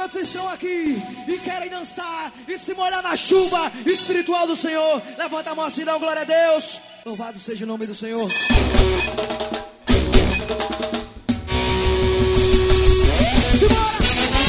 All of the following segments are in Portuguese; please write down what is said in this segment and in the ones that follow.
Enquanto vocês estão aqui e querem dançar e se molhar na chuva espiritual do Senhor, levanta a mão assim, dá glória a Deus. Louvado seja o nome do Senhor. Simbora!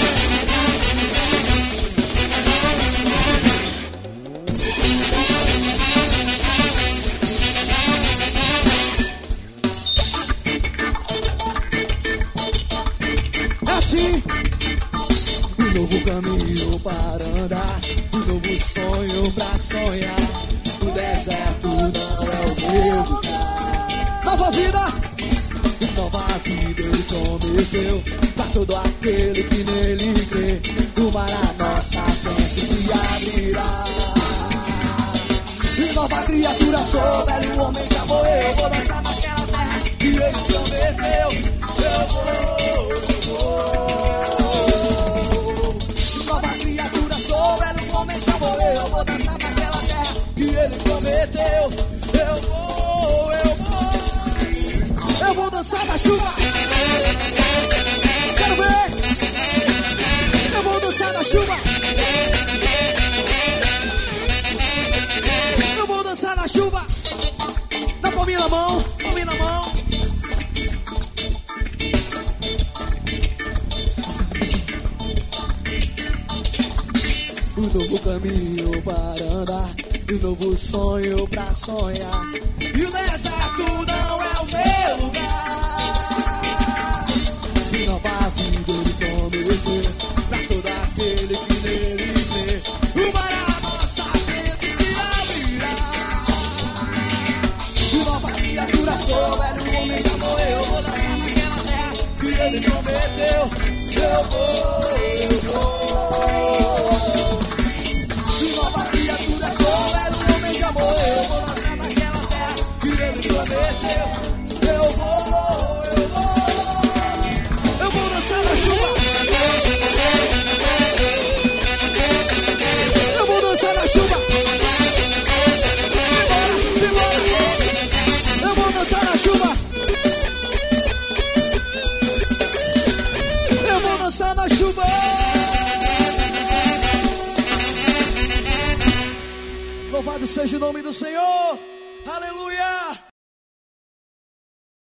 Assim, um novo caminho para andar, um novo sonho pra sonhar. O deserto não é o meu lugar. Nova vida, nova vida ele prometeu pra todo aquele que nele crê. O mar à nossa frente se abrirá. E nova criatura sou, velho homem já morreu. Vou dançar naquela terra que ele prometeu. Eu vou. Nova criatura sou, velho homem já morreu. Eu vou dançar naquela terra que ele prometeu. Eu vou dançar na chuva. Quero ver. Eu vou dançar na chuva. Eu vou dançar na chuva. Dá palminha na mão, palminha na mão. Um novo caminho para andar, um novo sonho pra sonhar. E o deserto não é o meu lugar. E nova vida ele prometeu pra todo aquele que nele vê. O mar à nossa frente se abrirá. E nova criatura sou, velho homem já morreu. Vou dançar naquela terra que ele prometeu. Eu vou. Eu vou dançar na chuva. Eu vou dançar na chuva. Simbora, simbora. Eu vou dançar na chuva. Eu vou dançar na chuva. Louvado seja o nome do Senhor.